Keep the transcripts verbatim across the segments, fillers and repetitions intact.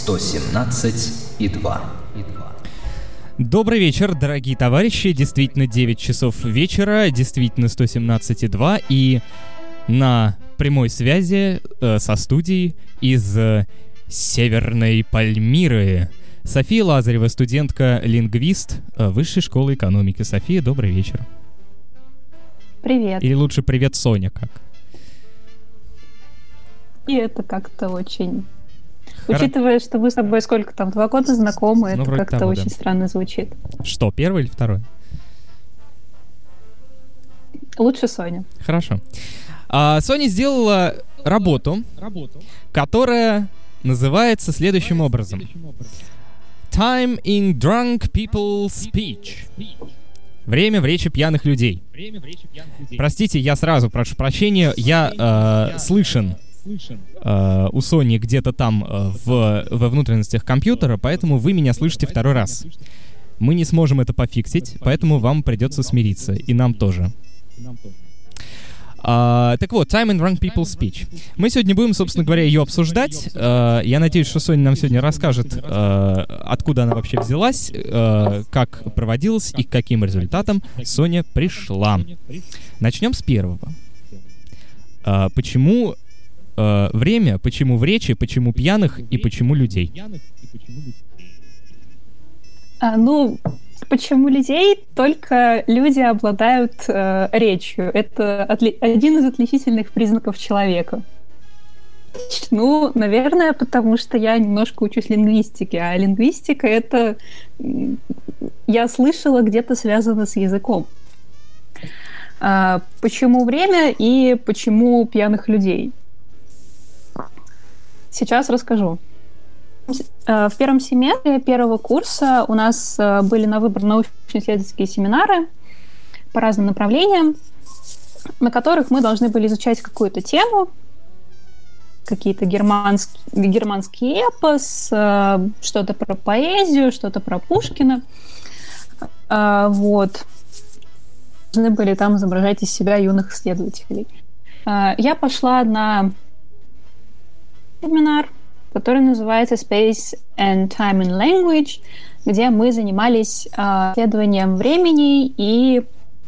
сто семнадцать и два. Добрый вечер, дорогие товарищи. Действительно девять часов вечера, действительно сто семнадцать и два. И на прямой связи э, со студией из э, Северной Пальмиры София Лазарева, студентка-лингвист э, Высшей школы экономики. София, добрый вечер. Привет. Или лучше привет, Соня, как? И это как-то очень... Хор... Учитывая, что вы с тобой сколько там, два года знакомы, ну, это как-то того, очень да. странно звучит. Что, первый или второй? Лучше Соня. Хорошо. А, Соня сделала работу, работу, которая называется следующим образом. Time in drunk people's speech. Время в речи пьяных людей. Время в речи пьяных людей. Простите, я сразу прошу прощения, я э, слышен э, у Сони где-то там э, в, во внутренностях компьютера, поэтому вы меня слышите второй раз. Мы не сможем это пофиксить, поэтому вам придется смириться, и нам тоже. Uh, так вот, Time in Drunk People's Speech. Мы сегодня будем, собственно говоря, ее обсуждать. Uh, я надеюсь, что Соня нам сегодня расскажет, uh, откуда она вообще взялась, uh, как проводилась и к каким результатам Соня пришла. Начнем с первого. Uh, почему uh, время, почему в речи, почему пьяных и почему людей? А, ну... Почему людей? Только люди обладают э, речью. Это отли- один из отличительных признаков человека. Ну, наверное, потому что я немножко учусь лингвистике, а лингвистика — это, я слышала, где-то связано с языком. А, почему время и почему пьяных людей? Сейчас расскажу. В первом семестре первого курса у нас были на выбор научно-исследовательские семинары по разным направлениям, на которых мы должны были изучать какую-то тему, какие-то германские, германский эпос, что-то про поэзию, что-то про Пушкина. Вот. Должны были там изображать из себя юных исследователей. Я пошла на семинар, который называется Space and Time in Language, где мы занимались э, исследованием времени и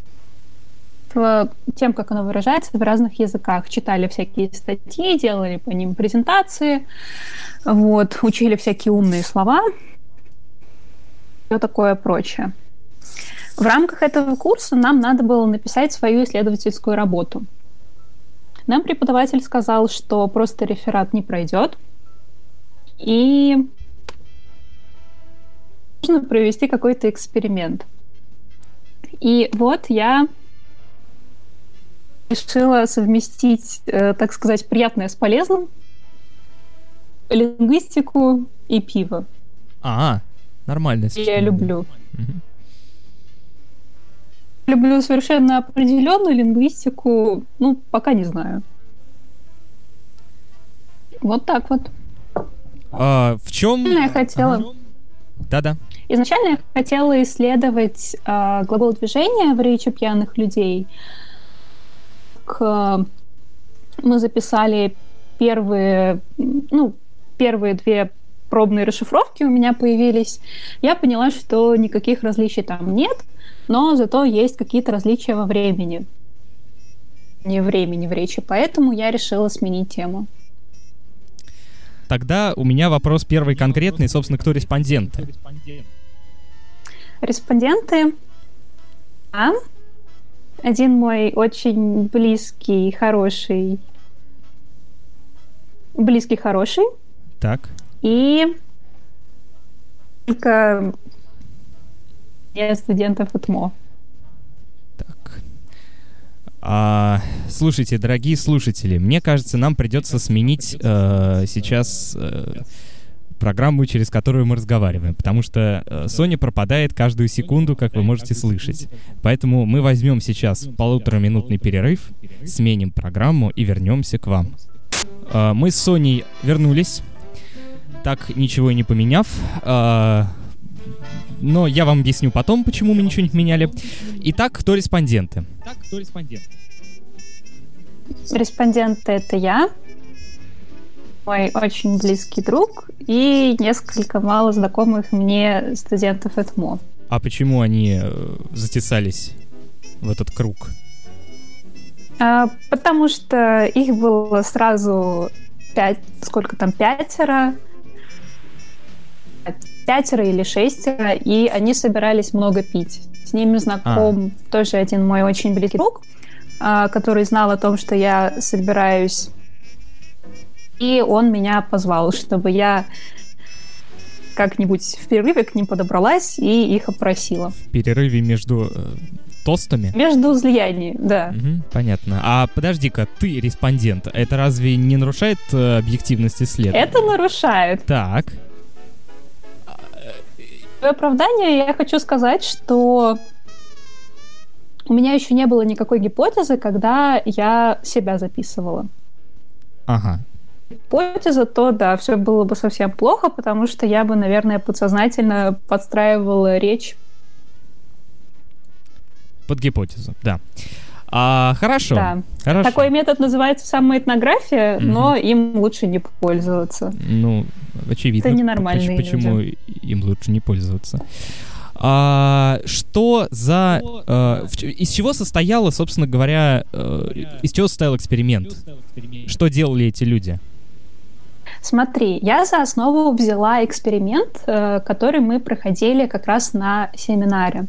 тем, как оно выражается в разных языках. Читали всякие статьи, делали по ним презентации, вот, учили всякие умные слова, все такое прочее. В рамках этого курса нам надо было написать свою исследовательскую работу. Нам преподаватель сказал, что просто реферат не пройдет, и нужно провести какой-то эксперимент. И вот я решила совместить, э, так сказать, приятное с полезным, лингвистику и пиво. А, нормально. Я люблю. Угу. Люблю совершенно определенную лингвистику, ну, пока не знаю. Вот так вот. А, в чем... Я хотела... Ага. Да-да. Изначально я хотела исследовать э, глагол движения в речи пьяных людей. К... Мы записали первые, ну, первые две пробные расшифровки у меня появились. Я поняла, что никаких различий там нет, но зато есть какие-то различия во времени. Не времени в речи, поэтому я решила сменить тему. Тогда у меня вопрос первый конкретный, собственно, кто респонденты? Респонденты. А? Один мой очень близкий, хороший. Близкий, хороший. Так. И только студентов ИТМО. Так. А, слушайте, дорогие слушатели, мне кажется, нам придется сменить э, сейчас э, программу, через которую мы разговариваем, потому что э, Соня пропадает каждую секунду, как вы можете слышать. Поэтому мы возьмем сейчас полутораминутный перерыв, сменим программу и вернемся к вам. Э, мы с Соней вернулись, так ничего и не поменяв. Э, но я вам объясню потом, почему мы ничего не поменяли. Итак, кто респонденты? Итак, кто респонденты? Респонденты — это я. мой очень близкий друг и несколько мало знакомых мне студентов ЭТМО. А почему они затесались в этот круг? А, потому что их было сразу пять, сколько там, пятеро, пятеро или шестеро, и они собирались много пить. С ними знаком а. тоже один мой очень близкий друг, который знал о том, что я собираюсь, и он меня позвал, чтобы я как-нибудь в перерыве к ним подобралась и их опросила. В перерыве между э, тостами? Между излияний, да. Угу, понятно. А подожди-ка, ты респондент. Это разве не нарушает э, объективность исследования? Это нарушает. Так. В оправдание я хочу сказать, что у меня еще не было никакой гипотезы, когда я себя записывала. Ага. Гипотеза, то да, все было бы совсем плохо, потому что я бы, наверное, подсознательно подстраивала речь. Под гипотезу, да. А, хорошо. Да. Хорошо. Такой метод называется самоэтнография, mm-hmm. но им лучше не пользоваться. Ну, очевидно. Это ненормальные почему люди. Им лучше не пользоваться. А, что за... А, в, из чего состояло, собственно говоря, а, из чего состоял эксперимент? Что делали эти люди? Смотри, я за основу взяла эксперимент, который мы проходили как раз на семинаре.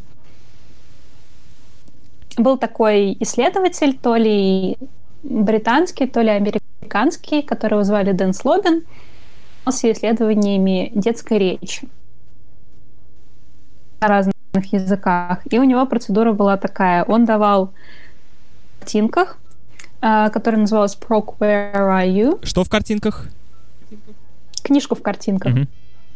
Был такой исследователь, то ли британский, то ли американский, которого звали Дэн Слобин, с исследованиями детской речи на разных языках. И у него процедура была такая. Он давал в картинках, которая называлась Proc, Where Are You? Что в картинках? Книжку в картинках. Mm-hmm.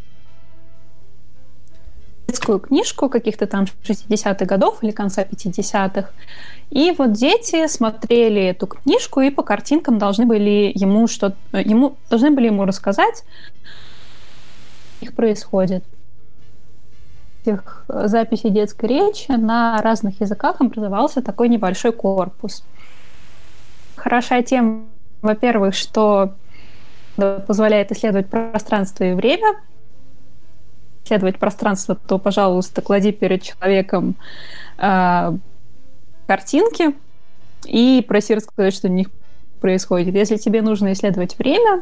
Детскую книжку каких-то там шестидесятых годов или конца пятидесятых. И вот дети смотрели эту книжку и по картинкам должны были ему что-то, ему, должны были ему рассказать, что их происходит. Этих записей детской речи на разных языках образовался такой небольшой корпус. Хороша тем, во-первых, что позволяет исследовать пространство и время. Исследовать пространство, то, пожалуйста, клади перед человеком э, картинки и проси рассказать, что у них происходит. Если тебе нужно исследовать время,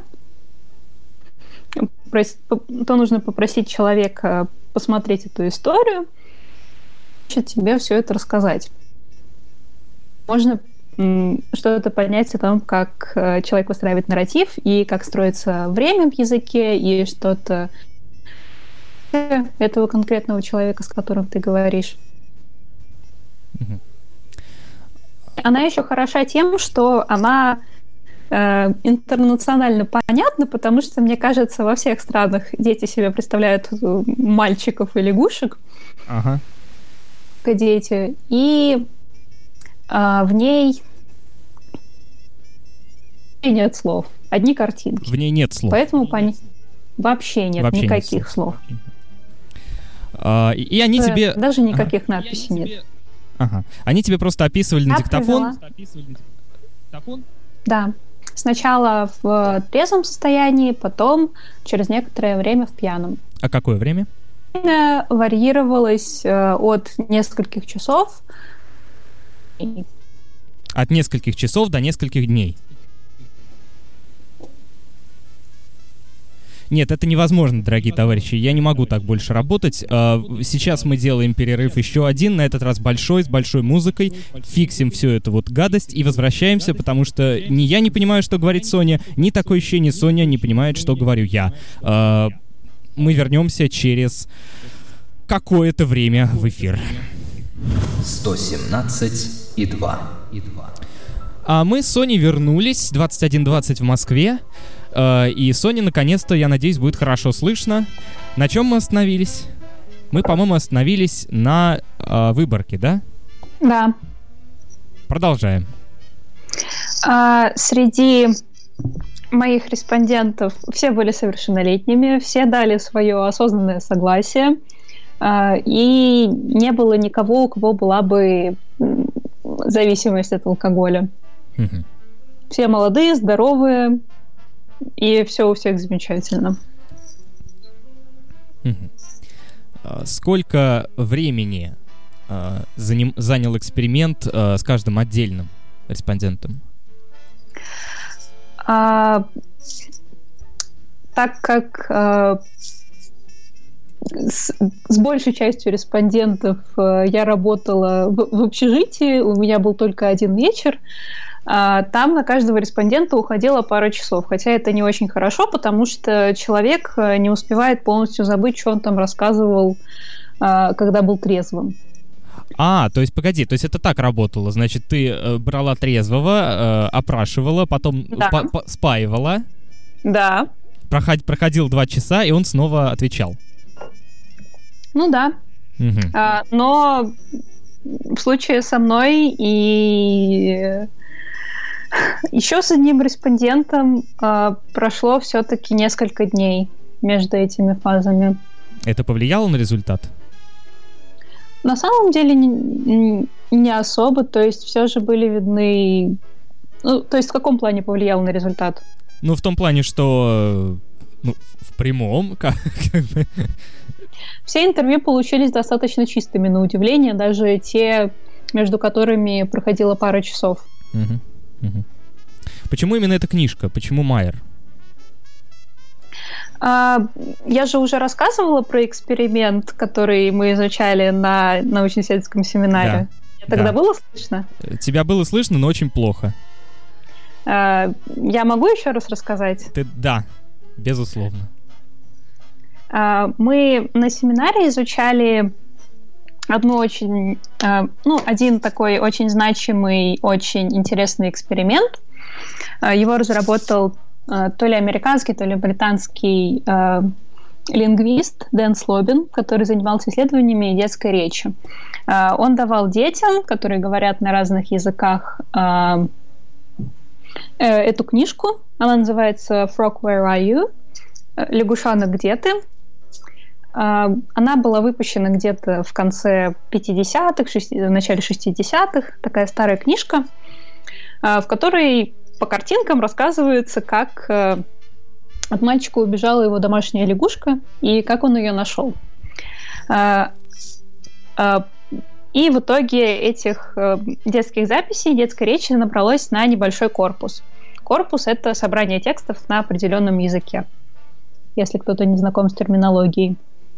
то нужно попросить человека посмотреть эту историю, тебе все это рассказать. Можно что-то понять о том, как человек выстраивает нарратив и как строится время в языке, и что-то этого конкретного человека, с которым ты говоришь. Mm-hmm. Она еще хороша тем, что она э, интернационально понятна, потому что, мне кажется, во всех странах дети себе представляют мальчиков и лягушек. Uh-huh. Дети. И э, в ней нет слов, одни картинки. В ней нет слов. Поэтому пони... вообще нет вообще никаких нет слов. слов. Uh, и они да, тебе... Даже никаких ага. надписей нет. Тебе... Ага. Они тебе просто описывали на диктофон? Да. Сначала в трезвом состоянии, потом через некоторое время в пьяном. А какое время? Время варьировалось э, от нескольких часов. От нескольких часов до нескольких дней? Нет, это невозможно, дорогие товарищи. Я не могу так больше работать. Сейчас мы делаем перерыв еще один, на этот раз большой, с большой музыкой. Фиксим всю эту вот гадость и возвращаемся, потому что ни я не понимаю, что говорит Соня, ни такое ощущение Соня не понимает, что говорю я. Мы вернемся через какое-то время в эфир. сто семнадцать и два. А мы с Соней вернулись, двадцать один двадцать в Москве. И Соне, наконец-то, я надеюсь, будет хорошо слышно. На чем мы остановились? Мы, по-моему, остановились на э, выборке, да? Да. Продолжаем. А, среди моих респондентов все были совершеннолетними, все дали свое осознанное согласие, а, и не было никого, у кого была бы зависимость от алкоголя. Угу. Все молодые, здоровые, и все у всех замечательно. Сколько времени э, заним, занял эксперимент э, с каждым отдельным респондентом? А, так как а, с, с большей частью респондентов а, я работала в, в общежитии, у меня был только один вечер, а, там на каждого респондента уходила пара часов, хотя это не очень хорошо, потому что человек не успевает полностью забыть, что он там рассказывал, а, когда был трезвым. А, то есть, погоди, то есть это так работало, значит, ты э, брала трезвого, э, опрашивала, потом да. по- по- спаивала. Да. Проход- проходил два часа, и он снова отвечал. Ну да. Угу. А, но в случае со мной и еще с одним респондентом а, прошло все-таки несколько дней между этими фазами. Это повлияло на результат? На самом деле не, не особо, то есть все же были видны... Ну, то есть в каком плане повлияло на результат? Ну, в том плане, что... Ну, в прямом, как, как бы... Все интервью получились достаточно чистыми, на удивление, даже те, между которыми проходила пара часов. Угу, угу. Почему именно эта книжка? Почему Майер? А, я же уже рассказывала про эксперимент, который мы изучали на научно-исследовательском семинаре. Да. Тогда Да. было слышно? Тебя было слышно, но очень плохо. А, я могу еще раз рассказать? Ты, да, безусловно. А, мы на семинаре изучали одну очень, а, ну, один такой очень значимый, очень интересный эксперимент. А, его разработал то ли американский, то ли британский э, лингвист Дэн Слобин, который занимался исследованиями детской речи. Э, он давал детям, которые говорят на разных языках, э, э, эту книжку. Она называется «Frog, where are you?» «Лягушонок, где ты?». Э, она была выпущена где-то в конце пятидесятых, шести, в начале шестидесятых. Такая старая книжка, э, в которой по картинкам рассказывается, как э, от мальчика убежала его домашняя лягушка и как он ее нашел. Э, э, и в итоге этих э, детских записей, детской речи набралось на небольшой корпус. Корпус — это собрание текстов на определенном языке, если кто-то не знаком с терминологией.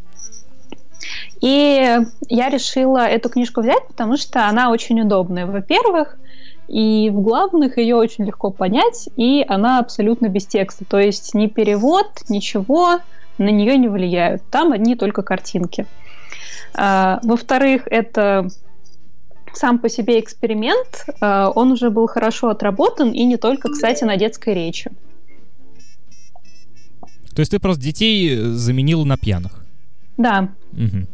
И я решила эту книжку взять, потому что она очень удобная. Во-первых, и в главных ее очень легко понять, и она абсолютно без текста. То есть ни перевод, ничего на нее не влияют. Там одни только картинки. А, во-вторых, это сам по себе эксперимент. А, он уже был хорошо отработан, и не только, кстати, на детской речи. То есть ты просто детей заменила на пьяных? Да. Угу.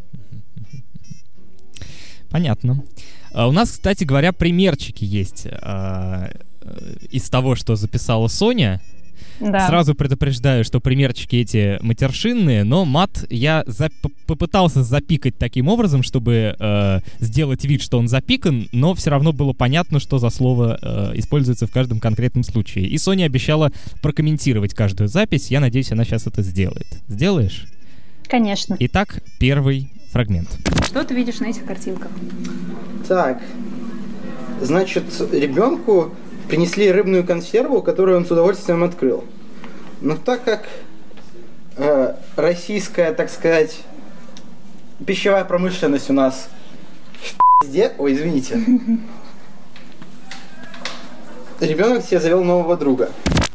Понятно. Uh, у нас, кстати говоря, примерчики есть uh, из того, что записала Соня. Да. Сразу предупреждаю, что примерчики эти матершинные, но мат я за- попытался запикать таким образом, чтобы uh, сделать вид, что он запикан, но все равно было понятно, что за слово uh, используется в каждом конкретном случае. И Соня обещала прокомментировать каждую запись. Я надеюсь, она сейчас это сделает. Сделаешь? Конечно. Итак, первый фрагмент. Что ты видишь на этих картинках? Так, значит, ребенку принесли рыбную консерву, которую он с удовольствием открыл. Но так как э, российская, так сказать, пищевая промышленность у нас везде, ой, извините, ребенок себе завел нового друга.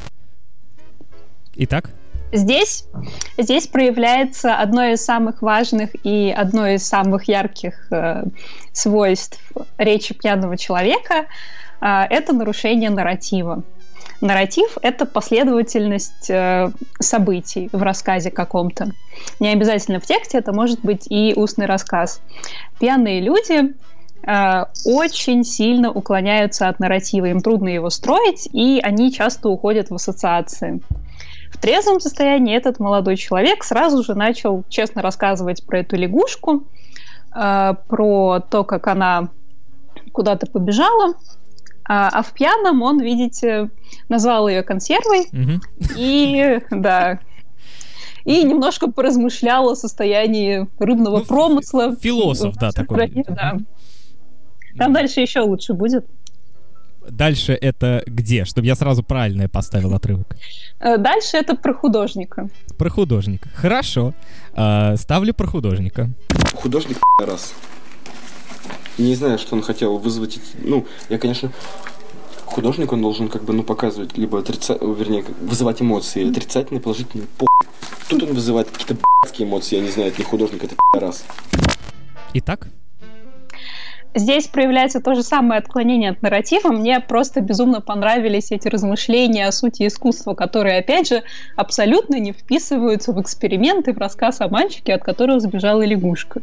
Итак? Здесь, здесь проявляется одно из самых важных и одно из самых ярких э, свойств речи пьяного человека э, – это нарушение нарратива. Нарратив – это последовательность э, событий в рассказе каком-то. Не обязательно в тексте, это может быть и устный рассказ. Пьяные люди э, очень сильно уклоняются от нарратива, им трудно его строить, и они часто уходят в ассоциации. В трезвом состоянии этот молодой человек сразу же начал честно рассказывать про эту лягушку, э, про то, как она куда-то побежала, А, а в пьяном он, видите, назвал ее консервой. Mm-hmm. И, да... И немножко поразмышлял о состоянии рыбного ну, промысла. Философ, да, такой. Да. Там дальше еще лучше будет. Дальше это где? Чтобы я сразу правильно поставил отрывок. Дальше это про художника. Про художника. Хорошо. А, ставлю про художника. Художник раз. Не знаю, что он хотел вызвать. Ну, я, конечно... Художник, он должен как бы, ну, показывать, либо отрицательные, вернее, вызывать эмоции, отрицательные, положительные, по***. Тут он вызывает какие-то б***ские эмоции, я не знаю, это не художник, это раз. Итак? Здесь проявляется то же самое отклонение от нарратива. Мне просто безумно понравились эти размышления о сути искусства, которые, опять же, абсолютно не вписываются в эксперименты, в рассказ о мальчике, от которого сбежала лягушка.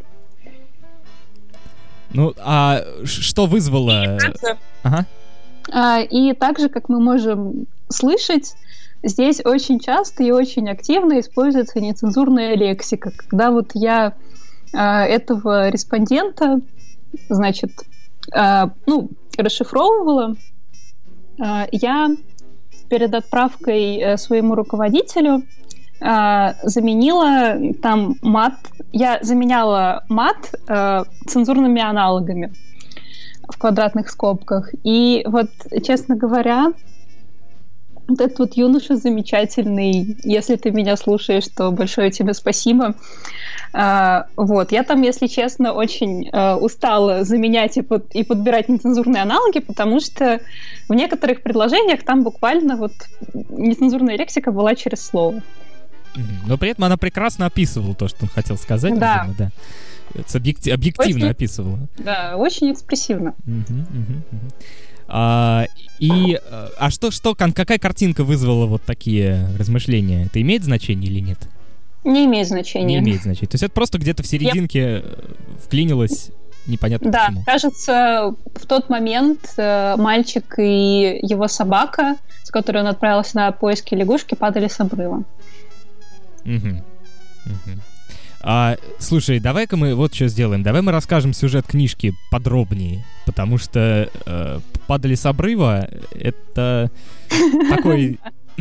Ну, а что вызвало... Ага. И также, как мы можем слышать, здесь очень часто и очень активно используется нецензурная лексика. Когда вот я этого респондента, значит, ну, расшифровывала, я перед отправкой своему руководителю заменила там мат, я заменяла мат цензурными аналогами в квадратных скобках. И вот, честно говоря, вот этот вот юноша замечательный, если ты меня слушаешь, то большое тебе спасибо. А, вот, я там, если честно, очень а, устала заменять и, под, и подбирать нецензурные аналоги, потому что в некоторых предложениях там буквально вот нецензурная лексика была через слово. Но при этом она прекрасно описывала то, что он хотел сказать. Да. Видимо, да. Объекти- объективно очень, описывала. Да, очень экспрессивно. Uh-huh, uh-huh, uh-huh. А, и а что, что, какая картинка вызвала вот такие размышления? Это имеет значение или нет? Не имеет значения. Не имеет значения. То есть это просто где-то в серединке Я... вклинилось непонятно да, почему. Да, кажется, в тот момент э, мальчик и его собака, с которой он отправился на поиски лягушки, падали с обрыва. Угу. Угу. А, слушай, давай-ка мы вот что сделаем. Давай мы расскажем сюжет книжки подробнее, потому что э, «Падали с обрыва» — это такой...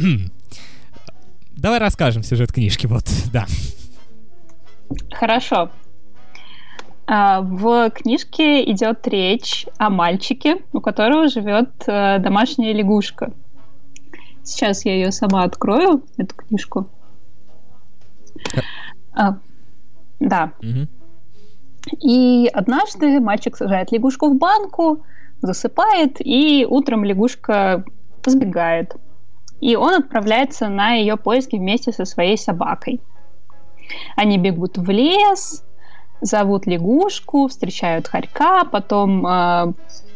Давай расскажем сюжет книжки, вот, да. Хорошо. В книжке идет речь о мальчике, у которого живет домашняя лягушка. Сейчас я ее сама открою, эту книжку. А, да. Угу. И однажды мальчик сажает лягушку в банку, засыпает, и утром лягушка сбегает. И он отправляется на ее поиски вместе со своей собакой. Они бегут в лес, зовут лягушку, встречают хорька, потом э,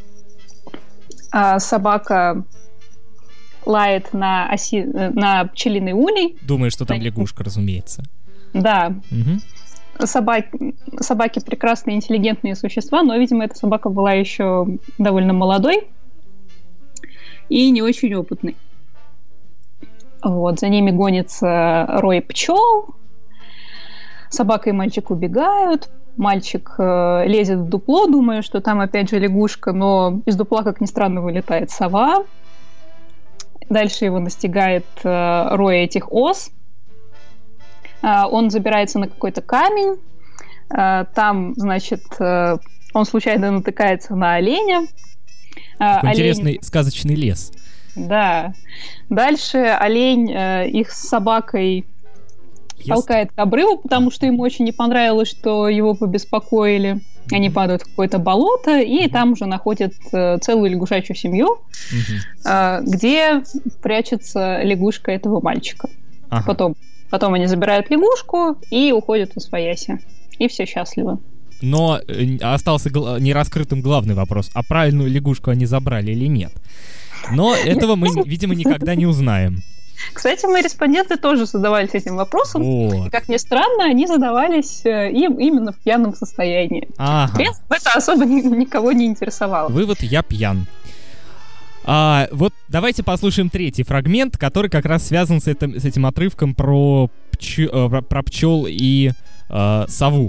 э, собака лает на, оси, на пчелиный улей. Думаю, что там лягушка, разумеется. Да. Угу. Собак, собаки прекрасные, интеллигентные существа, но, видимо, эта собака была еще довольно молодой и не очень опытной. Вот, за ними гонится рой пчел. Собака и мальчик убегают. Мальчик э, лезет в дупло, думая, что там опять же лягушка, но из дупла, как ни странно, вылетает сова. Дальше его настигает э, рой этих ос. Э, он забирается на какой-то камень. Э, там, значит, э, он случайно натыкается на оленя. Э, Такой олень... интересный сказочный лес. Да. Дальше олень э, их с собакой Ест. толкает к обрыву, потому что ему очень не понравилось, что его побеспокоили. Mm-hmm. Они падают в какое-то болото, и mm-hmm. там уже находят э, целую лягушачью семью, mm-hmm. э, где прячется лягушка этого мальчика. Ага. Потом, потом они забирают лягушку и уходят восвояси. И все счастливы. Но э, остался гл- нераскрытым главный вопрос. А правильную лягушку они забрали или нет? Но этого мы, видимо, никогда не узнаем. Кстати, мои респонденты тоже задавались этим вопросом. Вот. И, как ни странно, они задавались им именно в пьяном состоянии. Ага. В принципе, это особо ни- никого не интересовало. Вывод: я пьян. А, вот давайте послушаем третий фрагмент, который как раз связан с этим, с этим отрывком про, пч... э, про пчел и э, сову.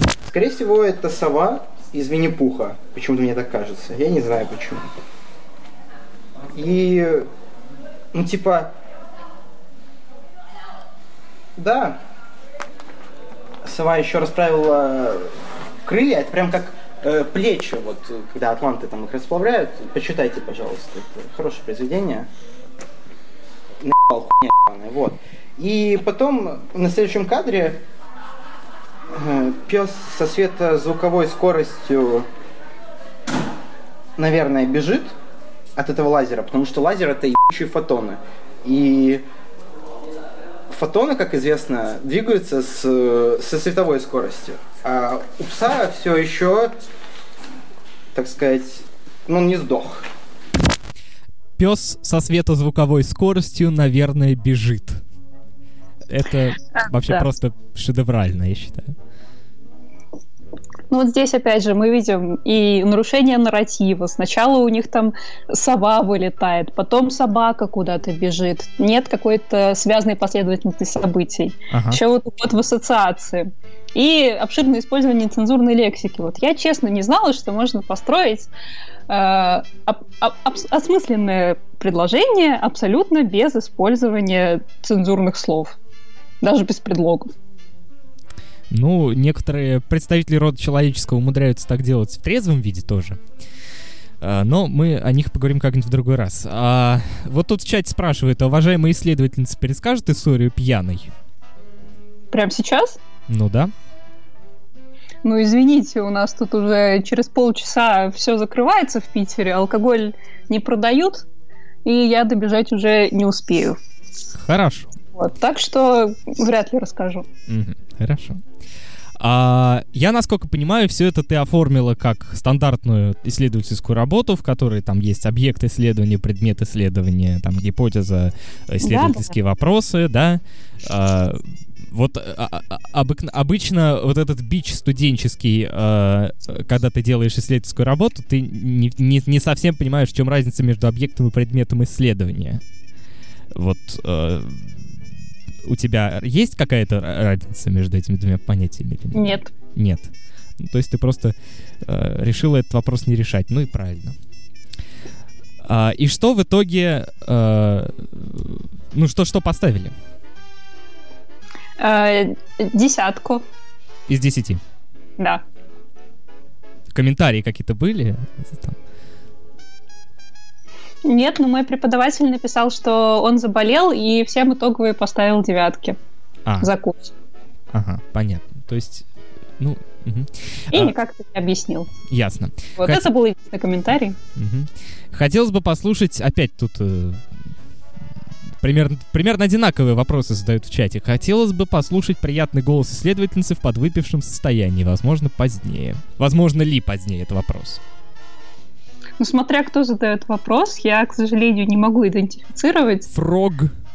Скорее всего, это сова из Винни-Пуха. Почему-то мне так кажется. Я не знаю почему. И, ну, типа, да, сова еще расправила крылья, это прям как э, плечи, вот, когда атланты там их расплавляют. Почитайте, пожалуйста, это хорошее произведение. Наебал хуйня, вот. И потом на следующем кадре э, пес со светозвуковой скоростью, наверное, бежит от этого лазера, потому что лазер — это ебучие фотоны. И фотоны, как известно, двигаются с, со световой скоростью. А у пса все еще, так сказать, ну, он не сдох. Пес со светозвуковой скоростью, наверное, бежит. Это вообще да. просто шедеврально, я считаю. Ну вот здесь, опять же, мы видим и нарушение нарратива. Сначала у них там сова вылетает, потом собака куда-то бежит. Нет какой-то связанной последовательности событий. Ага. Еще вот уход в ассоциации. И обширное использование цензурной лексики. Вот я, честно, не знала, что можно построить э, об, об, осмысленное предложение абсолютно без использования цензурных слов. Даже без предлогов. Ну, некоторые представители рода человеческого умудряются так делать в трезвом виде тоже. А, но мы о них поговорим как-нибудь в другой раз. А, вот тут в чате спрашивают, а уважаемая исследовательница перескажет историю пьяной? Прямо сейчас? Ну да. Ну, извините, у нас тут уже через полчаса все закрывается в Питере, алкоголь не продают, и я добежать уже не успею. Хорошо. Вот, так что вряд ли расскажу. Угу, хорошо. А, я, насколько понимаю, все это ты оформила как стандартную исследовательскую работу, в которой там есть объект исследования, предмет исследования, там гипотеза, исследовательские да, да. вопросы, да? А, вот а, а, обык, обычно вот этот бич студенческий, а, когда ты делаешь исследовательскую работу, ты не, не, не совсем понимаешь, в чем разница между объектом и предметом исследования. Вот... А, у тебя есть какая-то разница между этими двумя понятиями? Или нет? Нет. Нет. Ну, то есть ты просто э, решила этот вопрос не решать. Ну и правильно. А, и что в итоге... Э, ну что, что поставили? Э, десятку. Из десяти? Да. Комментарии какие-то были? Там? Нет, но мой преподаватель написал, что он заболел, и всем итоговые поставил девятки а. за курс. Ага, понятно. То есть, ну... Угу. И а, никак ты не объяснил. Ясно. Вот Хот... это был единственный комментарий. Угу. Хотелось бы послушать, опять тут э, примерно, примерно одинаковые вопросы задают в чате. Хотелось бы послушать приятный голос исследовательницы в подвыпившем состоянии, возможно, позднее. Возможно ли позднее, это вопрос. Ну, смотря кто задает вопрос, я, к сожалению, не могу идентифицировать. Фрог.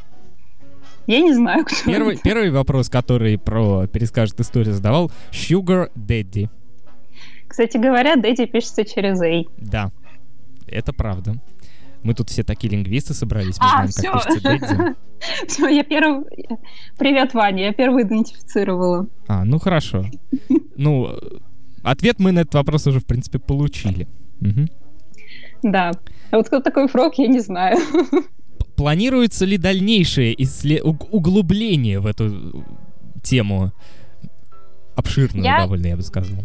Я не знаю, кто первый, это. Первый вопрос, который про перескажет историю, задавал Sugar Daddy. Кстати говоря, Daddy пишется через A. Да, это правда. Мы тут все такие лингвисты собрались, мы а, знаем, все. как пишется Daddy. Все, я первый... Привет, Ваня, я первый идентифицировала. А, ну хорошо. Ну, ответ мы на этот вопрос уже, в принципе, получили. Угу. Да. А вот кто такой Фрог, я не знаю. Планируется ли дальнейшее исслед... углубление в эту тему? Обширную я... довольно, я бы сказал.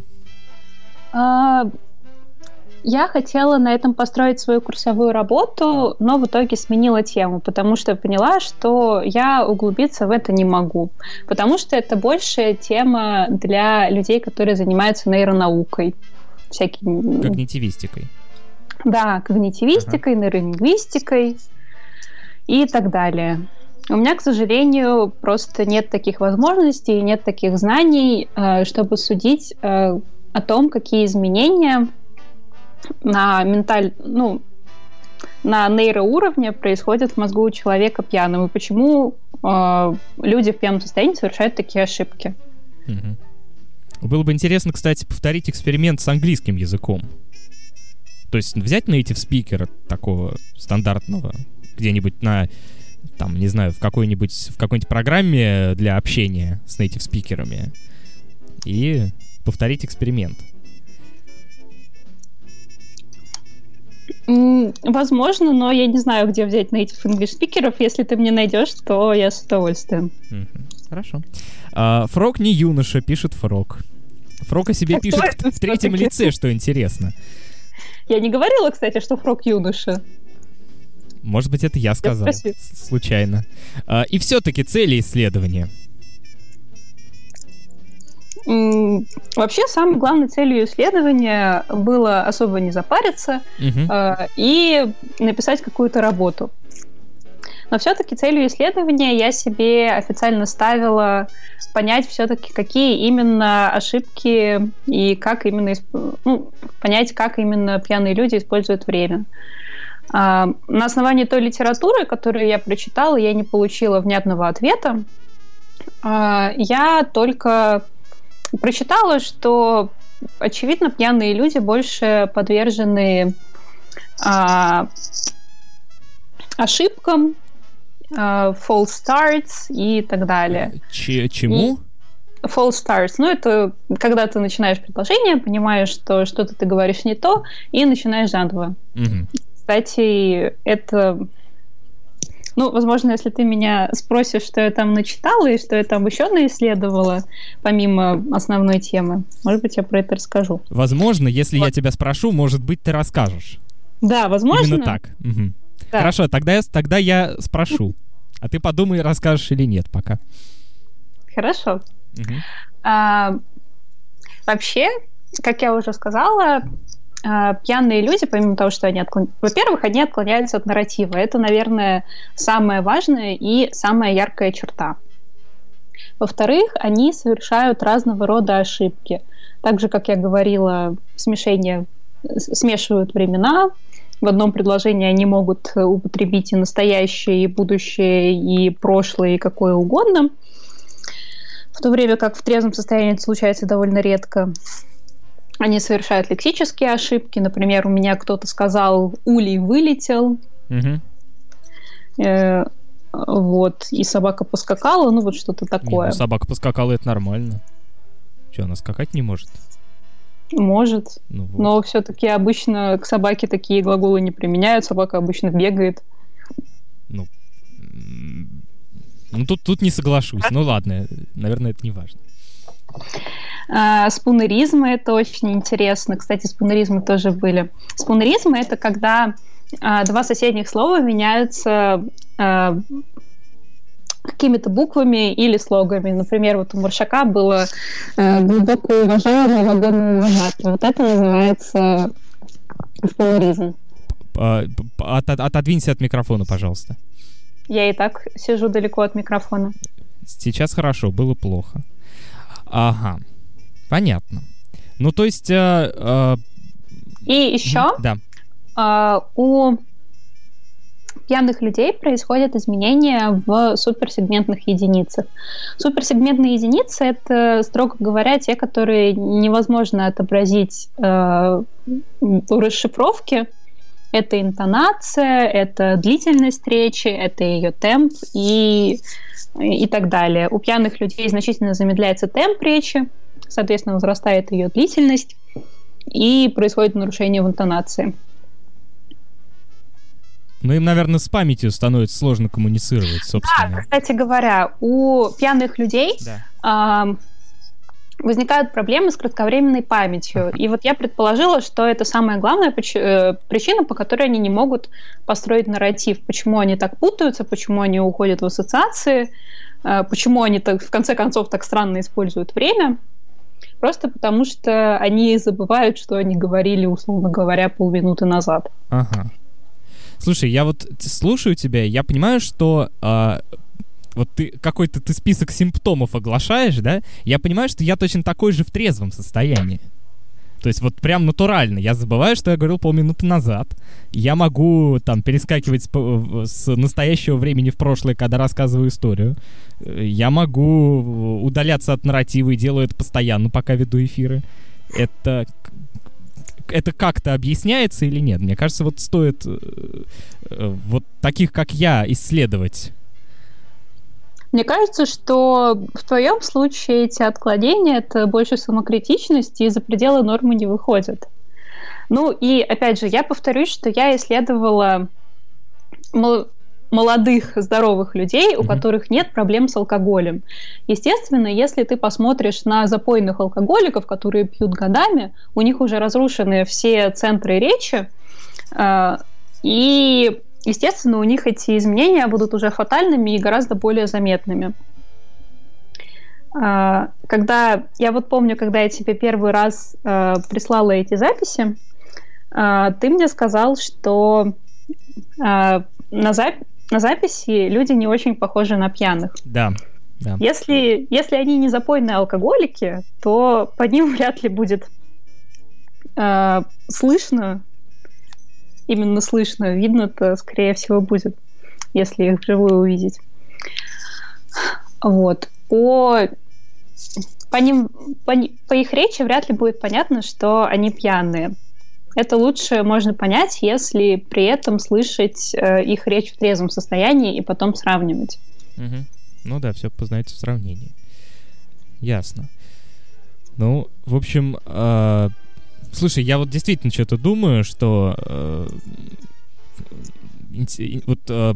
А... Я хотела на этом построить свою курсовую работу, но в итоге сменила тему, потому что поняла, что я углубиться в это не могу. Потому что это больше тема для людей, которые занимаются нейронаукой. Всякими... Когнитивистикой. Да, когнитивистикой, ага. нейролингвистикой и так далее. У меня, к сожалению, просто нет таких возможностей, нет таких знаний, чтобы судить о том, какие изменения на менталь... ну, на нейроуровне происходят в мозгу у человека пьяным, и почему люди в пьяном состоянии совершают такие ошибки. Угу. Было бы интересно, кстати, повторить эксперимент с английским языком. То есть взять native speaker такого стандартного, где-нибудь на, там, не знаю, в какой-нибудь, в какой-нибудь программе для общения с native спикерами и повторить эксперимент. М, Возможно, но я не знаю, где взять native English спикеров. Если ты мне найдешь, то я с удовольствием. Мгм. Хорошо. А, Фрог не юноша, пишет Фрог. Фрог о себе А кто пишет это в, в третьем всё-таки? лице, что интересно. Я не говорила, кстати, что Фрог юноша. Может быть, это я сказал. спросила. с- Случайно. А, и все-таки цели исследования. М, Вообще, самой главной целью исследования было особо не запариться Мгм. э, и написать какую-то работу. Но все-таки целью исследования я себе официально ставила понять все-таки, какие именно ошибки и как именно исп- ну, понять, как именно пьяные люди используют время. А, На основании той литературы, которую я прочитала, я не получила внятного ответа. А, Я только прочитала, что, очевидно, пьяные люди больше подвержены а, ошибкам, а, false starts и так далее. Че- чему? False starts, ну, это когда ты начинаешь предложение, понимаешь, что что-то ты говоришь не то, и начинаешь заново. Мгм. Кстати, это... Ну, возможно, если ты меня спросишь, что я там начитала и что я там еще наисследовала, помимо основной темы, может быть, я про это расскажу. Возможно, если я Вот. тебя спрошу, может быть, ты расскажешь. Да, возможно. Именно так. Мгм. Да. Хорошо, тогда я, тогда я спрошу. А ты подумай, расскажешь или нет пока. Хорошо. Мгм. А, вообще, как я уже сказала, а, пьяные люди, помимо того, что они отклоняются... Во-первых, они отклоняются от нарратива. Это, наверное, самое важное и самая яркая черта. Во-вторых, они совершают разного рода ошибки. Так же, как я говорила, смешение, с- смешивают времена. В одном предложении они могут употребить и настоящее, и будущее, и прошлое, и какое угодно. В то время как в трезвом состоянии это случается довольно редко. Они совершают лексические ошибки. Например, у меня кто-то сказал «улей вылетел», Мгм. э, вот, и собака поскакала, ну вот что-то Не, такое. ну, собака поскакала, это нормально. Че, она скакать не может? Может. Ну, вот. Но все-таки обычно к собаке такие глаголы не применяют. Собака обычно бегает. М, Ну, тут, тут не соглашусь. Ну, ладно, наверное, это не важно. А, спунеризмы — это очень интересно. Кстати, спунеризмы тоже были. Спунеризмы — это когда а, два соседних слова меняются а, какими-то буквами или слогами. Например, вот у Маршака было а, «глубоко уважаемый вагонный вожатый». Вот это называется спунеризм. А, п- п- от- от- отодвинься от микрофона, пожалуйста. Я и так сижу далеко от микрофона. Сейчас хорошо, было плохо. Ага, понятно. Ну, то есть... а, а, И еще Да. а, у пьяных людей происходят изменения в суперсегментных единицах. Суперсегментные единицы — это, строго говоря, те, которые невозможно отобразить э, в расшифровке. Это интонация, это длительность речи, это ее темп и, и так далее. У пьяных людей значительно замедляется темп речи, соответственно, возрастает ее длительность, и происходит нарушение в интонации. Ну, им, наверное, с памятью становится сложно коммуницировать, собственно. Да, кстати говоря, у пьяных людей Да. ам, возникают проблемы с кратковременной памятью. И вот я предположила, что это самая главная поч- э, причина, по которой они не могут построить нарратив. Почему они так путаются, почему они уходят в ассоциации, э, почему они так, в конце концов так странно используют время. Просто потому что они забывают, что они говорили, условно говоря, полминуты назад. Ага. Слушай, я вот т- слушаю тебя, я понимаю, что а, вот ты какой-то ты список симптомов оглашаешь, да? Я понимаю, что я точно такой же в трезвом состоянии. То есть вот прям натурально. Я забываю, что я говорил полминуты назад. Я могу там перескакивать с, п- в- с настоящего времени в прошлое, когда рассказываю историю. Э, Я могу удаляться от нарратива и делаю это постоянно, пока веду эфиры. Это к- это как-то объясняется или нет? Мне кажется, вот стоит э, э, вот таких, как я, исследовать. Мне кажется, что в твоем случае эти отклонения — это больше самокритичность, и за пределы нормы не выходят. Ну и, опять же, я повторюсь, что я исследовала мол- молодых, здоровых людей, у mm-hmm. которых нет проблем с алкоголем. Естественно, если ты посмотришь на запойных алкоголиков, которые пьют годами, у них уже разрушены все центры речи, э- и, естественно, у них эти изменения будут уже фатальными и гораздо более заметными. Э- когда, я вот помню, когда я тебе первый раз э- прислала эти записи, э- ты мне сказал, что э- на записи На записи люди не очень похожи на пьяных. Да, да. Если, если они не запойные алкоголики, то по ним вряд ли будет э, слышно, именно слышно, видно-то, скорее всего, будет, если их вживую увидеть. Вот. По, по, ним, по, по их речи вряд ли будет понятно, что они пьяные. Это лучше можно понять, если при этом слышать э, их речь в трезвом состоянии и потом сравнивать. Угу. Ну да, все познается в сравнении. Ясно. Ну, в общем, э, слушай, я вот действительно что-то думаю, что э, вот э,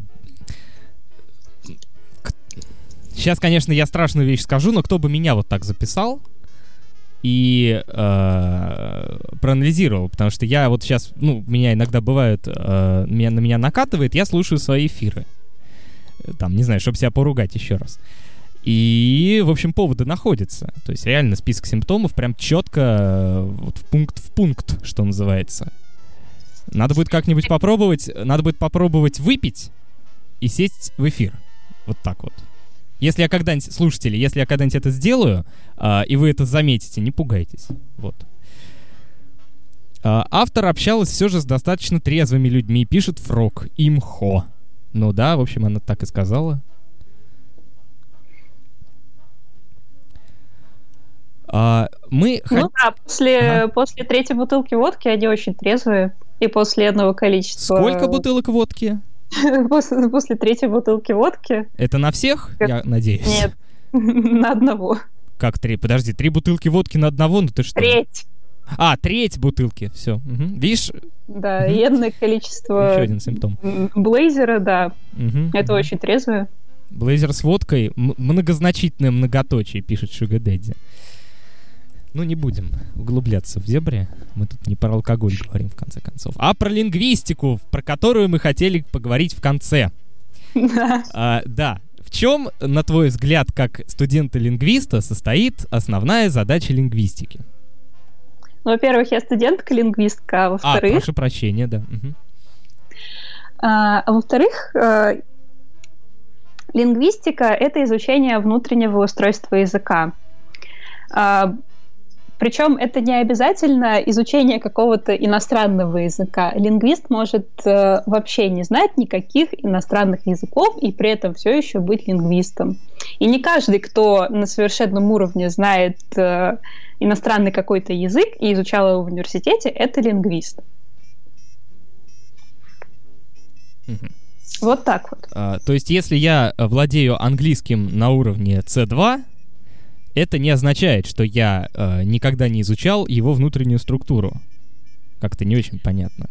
к... сейчас, конечно, я страшную вещь скажу, но кто бы меня вот так записал и э, проанализировал, потому что я вот сейчас, ну, меня иногда бывает, э, меня, на меня накатывает, я слушаю свои эфиры. Там, не знаю, чтобы себя поругать еще раз. И, в общем, поводы находятся. То есть реально список симптомов прям четко э, вот в пункт в пункт, что называется. Надо будет как-нибудь попробовать, надо будет попробовать выпить и сесть в эфир. Вот так вот. Если я когда-нибудь, слушатели, если я когда-нибудь это сделаю, э, и вы это заметите, не пугайтесь. Вот. Э, автор общалась все же с достаточно трезвыми людьми, пишет Фрог, имхо. Ну да, в общем, она так и сказала. А, мы ну хот... да, после, ага. после третьей бутылки водки они очень трезвые. И после одного количества... Сколько бутылок водки? после, после третьей бутылки водки. Это на всех, я надеюсь? Нет, на одного. Как три? Подожди, три бутылки водки на одного? Ну ты что? Треть. А, треть бутылки, все. Угу. Видишь? Да, угу. единое количество... Еще один симптом. Блейзера, да. Угу, Это угу. очень трезвое. Блейзер с водкой, м- многозначительное многоточие, пишет Sugar Daddy. Ну, не будем углубляться в дебри. Мы тут не про алкоголь говорим, в конце концов, а про лингвистику, про которую мы хотели поговорить в конце. Да. А, да. В чем, на твой взгляд, как студента-лингвиста, состоит основная задача лингвистики? Ну, во-первых, я студентка-лингвистка, а во-вторых... А, прошу прощения, да. Угу. А, а во-вторых, э, лингвистика — это изучение внутреннего устройства языка. А, причем это не обязательно изучение какого-то иностранного языка. Лингвист может э, вообще не знать никаких иностранных языков и при этом все еще быть лингвистом. И не каждый, кто на совершенном уровне знает э, иностранный какой-то язык и изучал его в университете, это лингвист. Угу. Вот так вот. А, то есть, если я владею английским на уровне си два, это не означает, что я э, никогда не изучал его внутреннюю структуру. Как-то не очень понятно.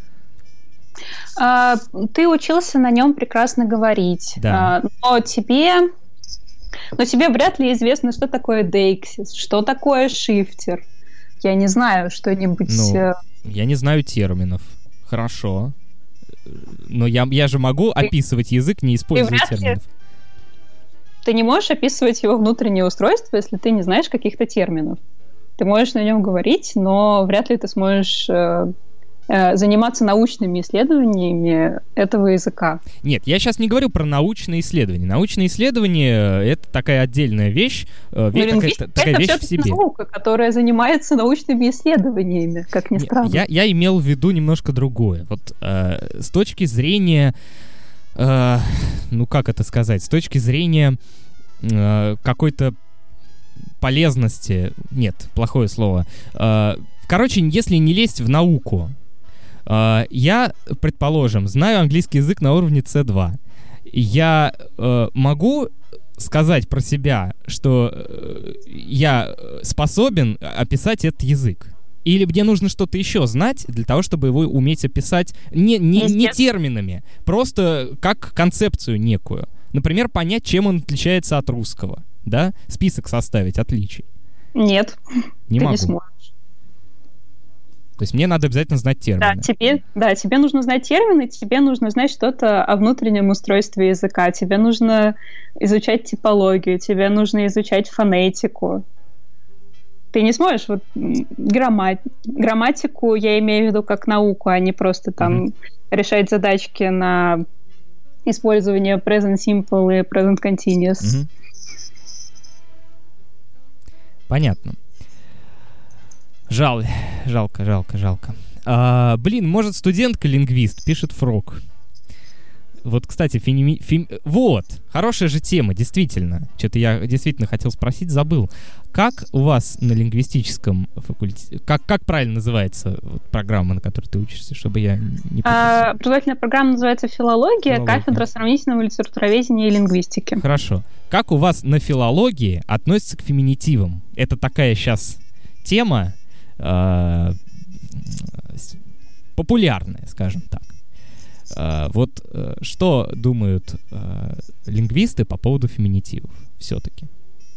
А, ты учился на нем прекрасно говорить. Да. А, но тебе... Но тебе вряд ли известно, что такое дейксис, что такое шифтер. Я не знаю, что-нибудь... Ну, я не знаю терминов. Хорошо. Но я, я же могу ты, описывать язык, не используя терминов. Ли... Ты не можешь описывать его внутреннее устройство, если ты не знаешь каких-то терминов. Ты можешь на нем говорить, но вряд ли ты сможешь э, э, заниматься научными исследованиями этого языка. Нет, я сейчас не говорю про научные исследования. Научные исследования — это такая отдельная вещь, э, такая, такая это вещь в себе. Это наука, которая занимается научными исследованиями, как ни странно. Я, я имел в виду немножко другое. Вот э, с точки зрения... Uh, ну, как это сказать, с точки зрения uh, какой-то полезности, нет, плохое слово. Uh, короче, если не лезть в науку, uh, я, предположим, знаю английский язык на уровне си два. Я uh, могу сказать про себя, что uh, я способен описать этот язык? Или мне нужно что-то еще знать для того, чтобы его уметь описать не, не, не терминами, просто как концепцию некую. Например, понять, чем он отличается от русского, да? Список составить отличий. Нет, не ты могу. не сможешь. То есть мне надо обязательно знать термины. Да, тебе, да, тебе нужно знать термины, тебе нужно знать что-то о внутреннем устройстве языка, тебе нужно изучать типологию, тебе нужно изучать фонетику. Ты не сможешь вот граммат... грамматику, я имею в виду как науку, а не просто там mm-hmm. решать задачки на использование present simple и present continuous. Mm-hmm. Понятно. Жаль, жалко, жалко, жалко. А, блин, может, студентка-лингвист, пишет Фрог. Вот, кстати, феми... фем... вот, хорошая же тема, действительно. Что-то я действительно хотел спросить, забыл. Как у вас на лингвистическом факультете, как, как правильно называется вот, программа, на которой ты учишься, чтобы я не а, образовательная программа называется «Филология», филология. кафедра сравнительного литературоведения и лингвистики. Хорошо. Как у вас на филологии относятся к феминитивам? Это такая сейчас тема, э, популярная, скажем так. Uh, вот uh, что думают uh, лингвисты по поводу феминитивов все-таки?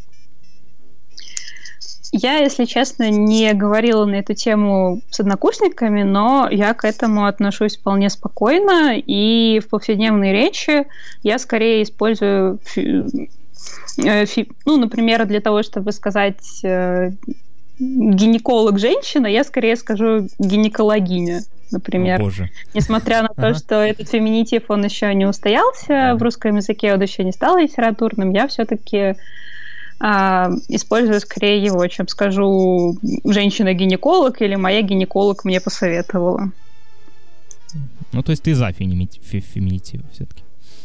Я, если честно, не говорила на эту тему с однокурсниками, но я к этому отношусь вполне спокойно, и в повседневной речи я скорее использую, фи- фи- ну, например, для того, чтобы сказать э, гинеколог-женщина, я скорее скажу гинекологиня. Например, О, несмотря на то, ага. что этот феминитив, он еще не устоялся ага. в русском языке, он еще не стал литературным, я все-таки а, использую скорее его, чем скажу женщина-гинеколог или моя гинеколог мне посоветовала. Ну, то есть ты за феминитив, феминитив все-таки?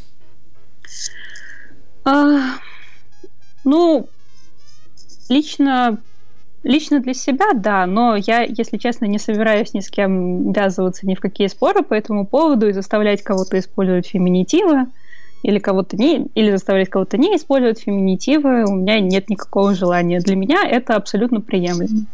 А, ну, лично... Лично для себя, да, но я, если честно, не собираюсь ни с кем ввязываться ни в какие споры по этому поводу и заставлять кого-то использовать феминитивы или кого-то не, или заставлять кого-то не использовать феминитивы. У меня нет никакого желания. Для меня это абсолютно приемлемо.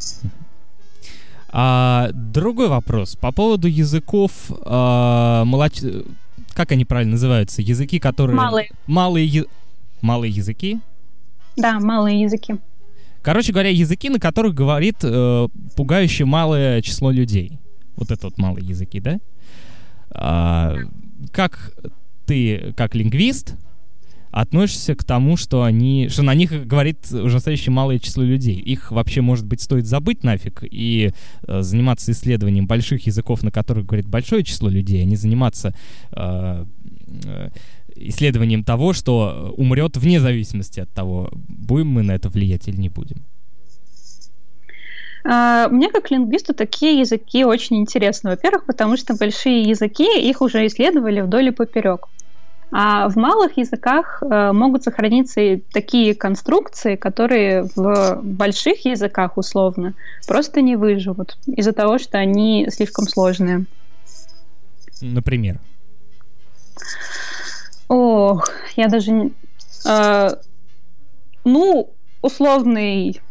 А, другой вопрос. По поводу языков, а, молоч... как они правильно называются? Языки, которые... Малые. Малые, я... Малые языки? Да, малые языки. Короче говоря, языки, на которых говорит э, пугающе малое число людей. Вот это вот малые языки, да? А, как ты, как лингвист, относишься к тому, что они, что на них говорит ужасающе малое число людей? Их вообще, может быть, стоит забыть нафиг и э, заниматься исследованием больших языков, на которых говорит большое число людей, а не заниматься э, э, исследованием того, что умрет вне зависимости от того, будем мы на это влиять или не будем. Мне как лингвисту такие языки очень интересны. Во-первых, потому что большие языки, их уже исследовали вдоль и поперек. А в малых языках могут сохраниться и такие конструкции, которые в больших языках условно просто не выживут из-за того, что они слишком сложные. Например? Ох, я даже не... Э, ну, условный...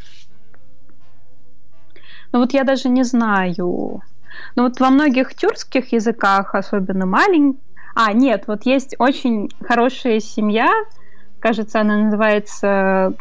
Ну вот я даже не знаю. Ну вот во многих тюркских языках, особенно маленьких... А, нет, вот есть очень хорошая семья, кажется, она называется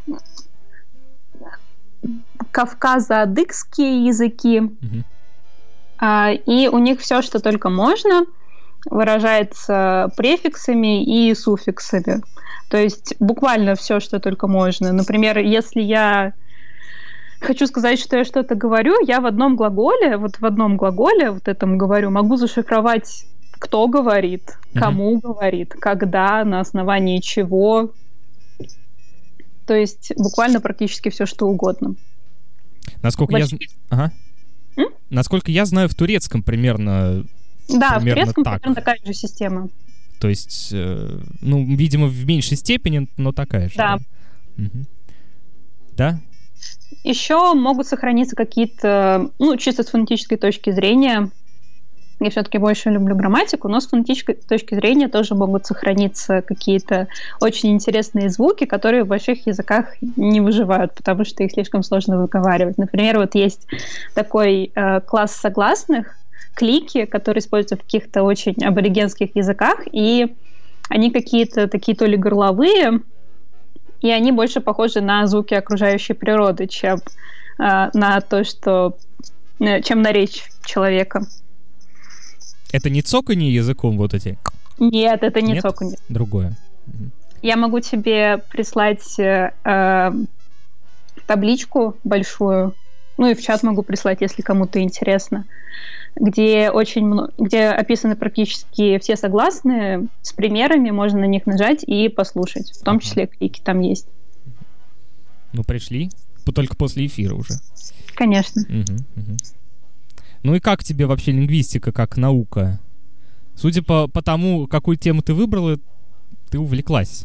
кавказо-адыгские языки. Mm-hmm. А, и у них все, что только можно, выражается префиксами и суффиксами. То есть буквально все, что только можно. Например, если я хочу сказать, что я что-то говорю, я в одном глаголе, вот в одном глаголе вот этом говорю, могу зашифровать, кто говорит, кому mm-hmm. говорит, когда, на основании чего. То есть буквально практически все, что угодно. Насколько Больш... я... Ага. М? Насколько я знаю, в турецком примерно... Да, примерно в турецком так. примерно такая же система. То есть, э, ну, видимо, в меньшей степени, но такая же. Да. Да? Угу. Да? Еще могут сохраниться какие-то, ну, чисто с фонетической точки зрения, Я все-таки больше люблю грамматику, но с фонетической точки зрения тоже могут сохраниться какие-то очень интересные звуки, которые в больших языках не выживают, потому что их слишком сложно выговаривать. Например, вот есть такой э, класс согласных, клики, которые используются в каких-то очень аборигенских языках, и они какие-то такие то ли горловые, и они больше похожи на звуки окружающей природы, чем э, на то, что... Э, чем на речь человека. Это не цоканье языком вот эти? Нет, это не Нет? цоканье. Другое. Я могу тебе прислать э, табличку большую, ну и в чат могу прислать, если кому-то интересно, где очень много, где описаны практически все согласные с примерами, можно на них нажать и послушать. В том ага. числе клики там есть. Ну, пришли. Только после эфира уже. Конечно. Угу, угу. Ну и как тебе вообще лингвистика как наука? Судя по, по тому, какую тему ты выбрала, ты увлеклась.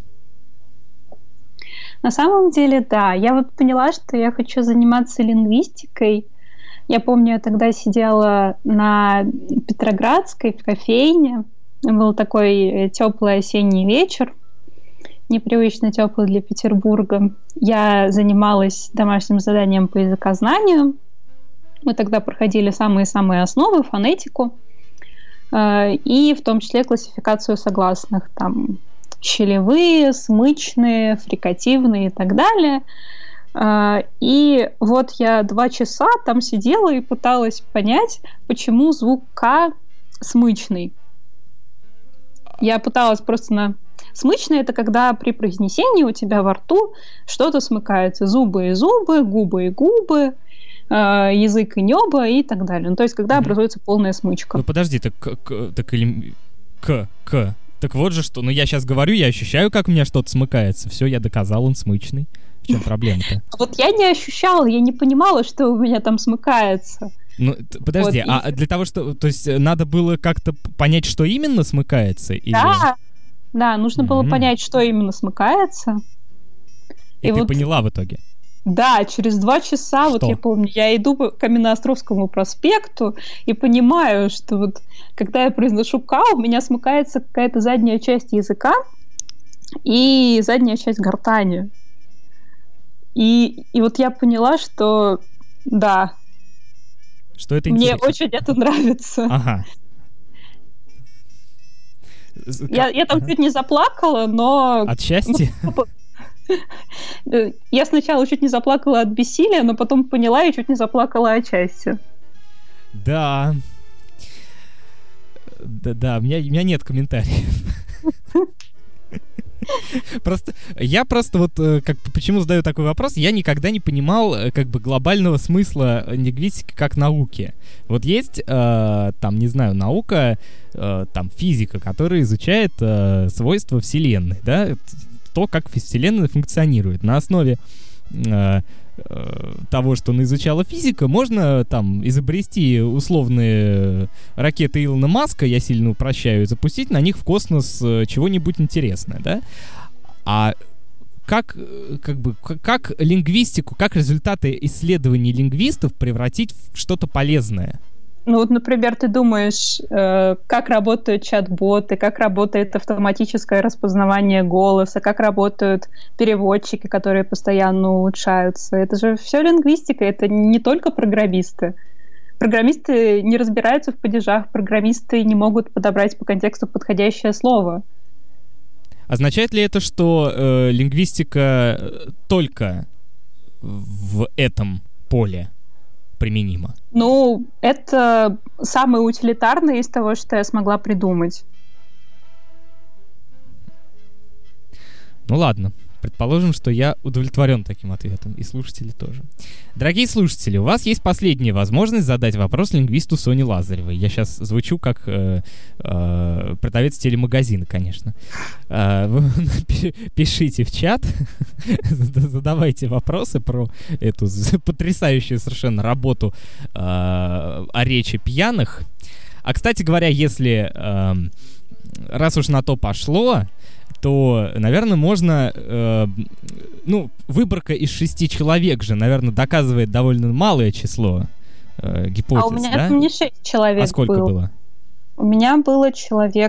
На самом деле, да. Я вот поняла, что я хочу заниматься лингвистикой. Я помню, я тогда сидела на Петроградской в кофейне. Был такой теплый осенний вечер, непривычно теплый для Петербурга. Я занималась домашним заданием по языкознанию. Мы тогда проходили самые-самые основы, фонетику, э, и в том числе классификацию согласных, там щелевые, смычные, фрикативные и так далее. Э, и вот я два часа там сидела и пыталась понять, почему звук «к» смычный. Я пыталась просто на... Смычный — это когда при произнесении у тебя во рту что-то смыкается. Зубы и зубы, губы и губы, язык и небо и так далее. Ну, то есть, когда mm-hmm. образуется полная смычка. Ну, подожди, так, к, так или... К, к. Так вот же что. Ну, я сейчас говорю, я ощущаю, как у меня что-то смыкается. Все, я доказал, он смычный. В чем проблема-то? Вот я не ощущала, я не понимала, что у меня там смыкается. Ну, подожди, вот, а и... для того, что... То есть, надо было как-то понять, что именно смыкается? Или... Да, да, нужно mm-hmm. было понять, что именно смыкается. И, и ты вот... поняла в итоге? Да, через два часа, что? Вот я помню, я иду по Каменноостровскому проспекту и понимаю, что вот когда я произношу «к», у меня смыкается какая-то задняя часть языка и задняя часть гортани. И, и вот я поняла, что да, что это мне интересно. очень это нравится. Ага. Я, я там ага. чуть не заплакала, но... От счастья? Я сначала чуть не заплакала от бессилия, но потом поняла и чуть не заплакала от счастья. Да. Да-да, у меня, у меня нет комментариев. Просто я просто вот как почему задаю такой вопрос, я никогда не понимал как бы глобального смысла лингвистики как науки. Вот есть э, там, не знаю, наука, э, там физика, которая изучает э, свойства Вселенной, да, то, как Вселенная функционирует. На основе э, э, того, что она изучала физика, можно там изобрести условные ракеты Илона Маска, я сильно упрощаю, и запустить на них в космос чего-нибудь интересное, да? А как, как бы, как лингвистику, как результаты исследований лингвистов превратить в что-то полезное? Ну вот, например, ты думаешь, э, как работают чат-боты, как работает автоматическое распознавание голоса, как работают переводчики, которые постоянно улучшаются. Это же все лингвистика, это не только программисты. Программисты не разбираются в падежах, программисты не могут подобрать по контексту подходящее слово. Означает ли это, что э, лингвистика только в этом поле применима? Ну, это самое утилитарное из того, что я смогла придумать. Ну ладно, предположим, что я удовлетворен таким ответом, и слушатели тоже. Дорогие слушатели, у вас есть последняя возможность задать вопрос лингвисту Соне Лазаревой. Я сейчас звучу как э, э, продавец телемагазина, конечно. Э, вы пишите в чат, задавайте вопросы про эту потрясающую совершенно работу э, о речи пьяных. А, кстати говоря, если э, раз уж на то пошло, то, наверное, можно... Э, ну, выборка из шести человек же, наверное, доказывает довольно малое число э, гипотез, а у меня да? там не шесть человек А сколько было? было? У меня было человек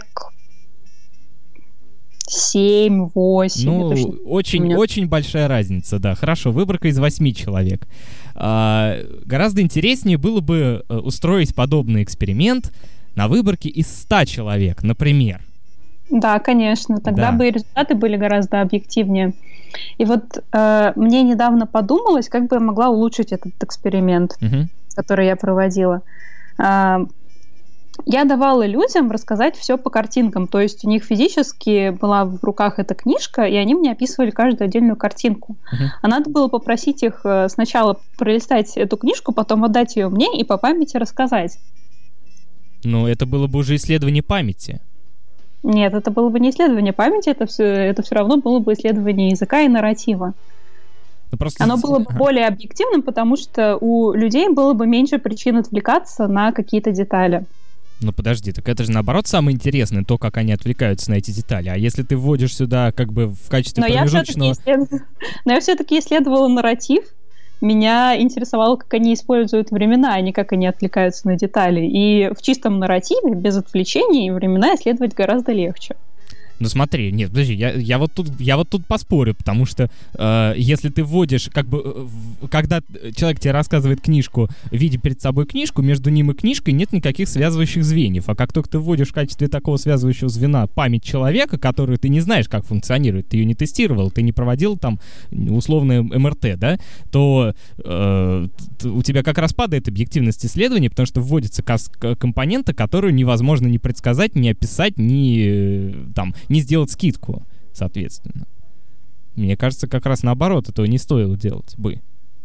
семь-восемь. Ну, очень, очень большая разница, да. Хорошо, выборка из восьми человек. А, гораздо интереснее было бы устроить подобный эксперимент на выборке из ста человек, например. Да, конечно. Тогда Да. бы и результаты были гораздо объективнее. И вот э, мне недавно подумалось, как бы я могла улучшить этот эксперимент, Угу. который я проводила. Э, я давала людям рассказать все по картинкам. То есть у них физически была в руках эта книжка, и они мне описывали каждую отдельную картинку. Мгм. А надо было попросить их э, сначала пролистать эту книжку, потом отдать ее мне и по памяти рассказать. Ну, это было бы уже исследование памяти. Нет, это было бы не исследование памяти, это все, это все равно было бы исследование языка и нарратива. Ну, просто... Оно было бы Ага. более объективным, потому что у людей было бы меньше причин отвлекаться на какие-то детали. Ну, подожди, так это же, наоборот, самое интересное, то, как они отвлекаются на эти детали. А если ты вводишь сюда как бы в качестве Но я промежуточного... все-таки исслед... Но я все-таки исследовала нарратив. Меня интересовало, как они используют времена, а не как они отвлекаются на детали. И в чистом нарративе, без отвлечений, времена исследовать гораздо легче. Ну смотри, нет, подожди, я, я, вот, тут, я вот тут поспорю, потому что э, если ты вводишь, как бы, э, в, когда человек тебе рассказывает книжку, видя перед собой книжку, между ним и книжкой нет никаких связывающих звеньев, а как только ты вводишь в качестве такого связывающего звена память человека, которую ты не знаешь, как функционирует, ты ее не тестировал, ты не проводил там условное эм эр тэ, да, то э, у тебя как раз падает объективность исследования, потому что вводится кас- компонента, которую невозможно ни предсказать, ни описать, ни э, там не сделать скидку, соответственно. Мне кажется, как раз наоборот, этого не стоило делать бы.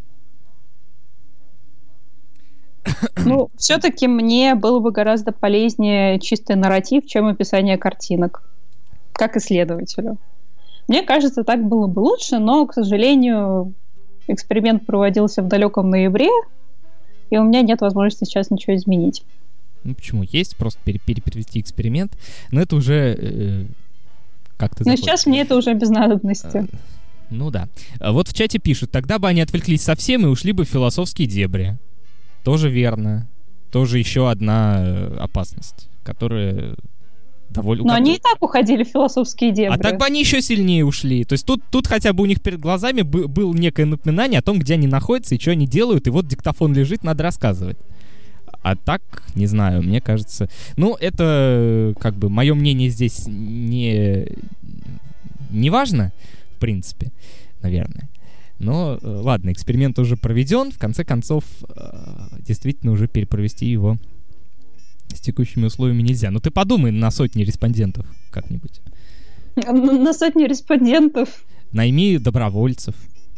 Ну, все-таки мне было бы гораздо полезнее чистый нарратив, чем описание картинок, как исследователю. Мне кажется, так было бы лучше, но, к сожалению, эксперимент проводился в далеком ноябре, и у меня нет возможности сейчас ничего изменить. Ну почему? Есть, просто пере- переперевести эксперимент, но это уже э, как-то... Но заходит. сейчас мне это уже без надобности. А, ну да. А вот в чате пишут, тогда бы они отвлеклись совсем и ушли бы в философские дебри. Тоже верно. Тоже еще одна э, опасность, которая довольно... Но они и так уходили в философские дебри. А так бы они еще сильнее ушли. То есть тут, тут хотя бы у них перед глазами бы, было некое напоминание о том, где они находятся и что они делают, и вот диктофон лежит, надо рассказывать. А так, не знаю, мне кажется... Ну, это, как бы, мое мнение здесь не, не важно, в принципе, наверное. Но, ладно, эксперимент уже проведен. В конце концов, действительно, уже перепровести его с текущими условиями нельзя. Ну, ты подумай на сотни респондентов как-нибудь. На сотни респондентов. Найми добровольцев.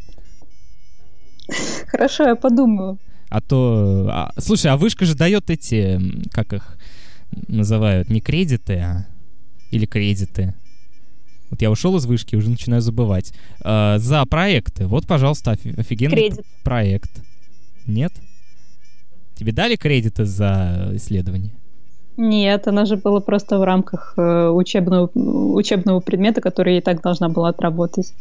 Хорошо, я подумаю. А то... А, слушай, а Вышка же дает эти... Как их называют? Не кредиты, а... Или кредиты. Вот я ушел из Вышки, уже начинаю забывать. А, за проекты. Вот, пожалуйста, офи- офигенный Кредит. проект. Нет? Тебе дали кредиты за исследование? Нет, она же была просто в рамках э, учебного, учебного предмета, который я и так должна была отработать.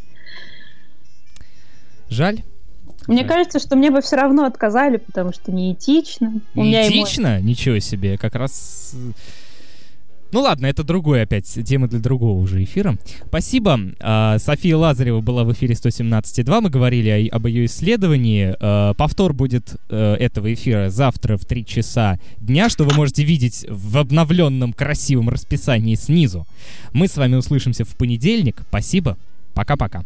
Жаль. Мне Жаль. кажется, что мне бы все равно отказали, потому что неэтично. У меня и мой- Неэтично? Ничего себе, как раз... Ну ладно, это другой опять, тема для другого уже эфира. Спасибо. А, София Лазарева была в эфире сто семнадцать и два. Мы говорили о- об ее исследовании. А, повтор будет а, этого эфира завтра в три часа дня, что вы можете видеть в обновленном красивом расписании снизу. Мы с вами услышимся в понедельник. Спасибо. Пока-пока.